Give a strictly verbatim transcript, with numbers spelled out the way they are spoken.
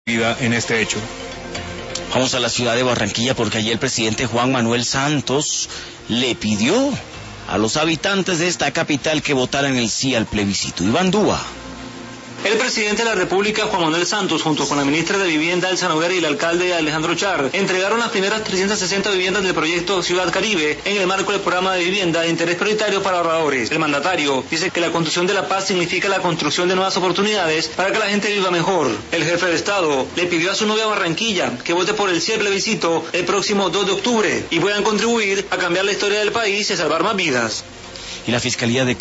vida en este hecho. Vamos a la ciudad de Barranquilla porque allí el presidente Juan Manuel Santos le pidió a los habitantes de esta capital que votaran el sí al plebiscito. Iván Dúa. El presidente de la República, Juan Manuel Santos, junto con la ministra de Vivienda, Elsa Noguera, y el alcalde Alejandro Char, entregaron las primeras trescientas sesenta viviendas del proyecto Ciudad Caribe en el marco del programa de vivienda de interés prioritario para ahorradores. El mandatario dice que la construcción de la paz significa la construcción de nuevas oportunidades para que la gente viva mejor. El jefe de Estado le pidió a su novia Barranquilla que vote por el sí al plebiscito el próximo dos de octubre y puedan contribuir a cambiar la historia del país y a salvar más vidas. Y la Fiscalía de